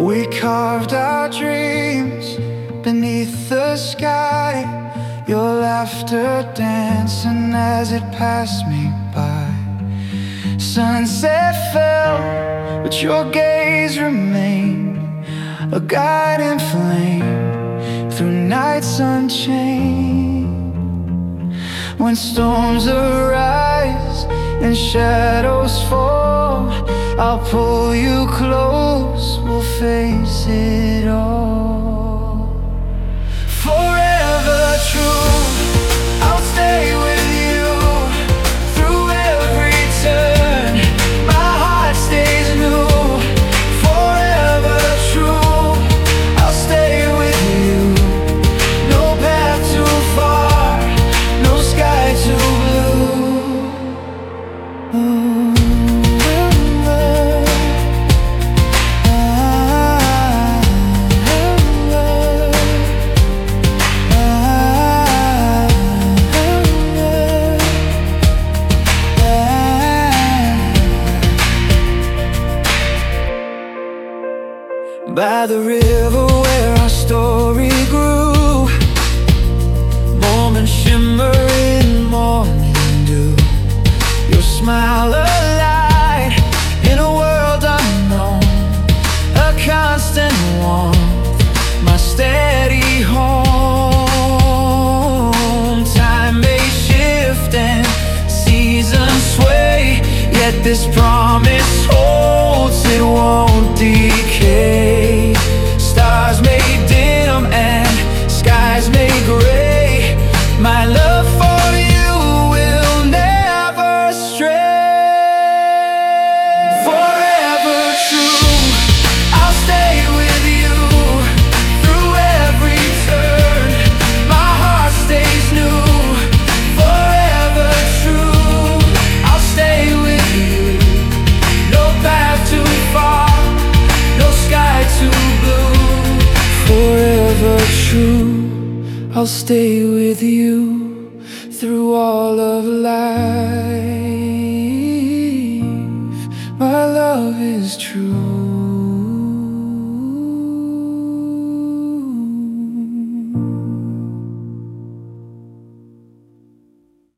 We carved our dreams beneath the sky, your laughter dancing as it passed me by. Sunset fell, but your gaze remained, a guiding flame through nights unchained. When storms arise and shadows fall, I'll pull you close, we'll face it all. Forever true, I'll stay with you through every turn. My heart stays new. Forever true, I'll stay with you. No path too far, no sky too blue. By the river where our story grew, moments shimmer in morning dew. Your smile a light in a world unknown, a constant warmth, my steady home. Time may shift and seasons sway, yet this promise holds, it won't decay. Stars may dim and skies may gray, my love for you will never stray. Forever true, I'll stay with you through every turn. My heart stays new. Forever true, I'll stay with you. No path too far, no sky too blue. Forever true, I'll stay with you.